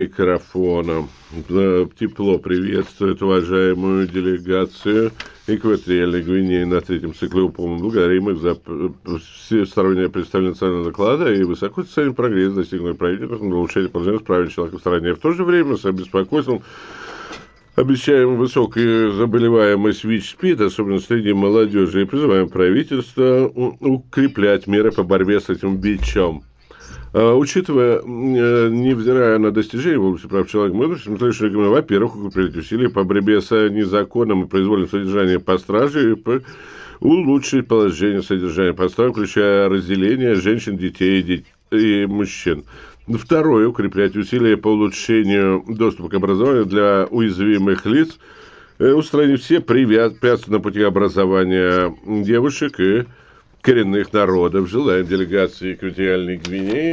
микрофона. Тепло приветствует уважаемую делегацию Экваториальной Гвинеи на третьем цикле УПО. Благодарим их за всестороннее представление национального доклада и высоко ценим прогресс, достигнутый правительством, для улучшения положения прав человека в стране. В то же время с обеспокоенностью обещаем высокую заболеваемость ВИЧ-СПИД, особенно среди молодежи, и призываем правительство укреплять меры по борьбе с этим бичом. Учитывая, невзирая на достижения в области прав человека, мы рекомендуем, во-первых, укреплять усилия по борьбе с незаконным и произвольным содержанием под стражей и улучшить положение содержания под стражей, включая разделение женщин, детей и мужчин. Второе, укреплять усилия по улучшению доступа к образованию для уязвимых лиц, устранить все препятствия на пути образования девушек и коренных народов. Желаем делегации Экваториальной Гвинеи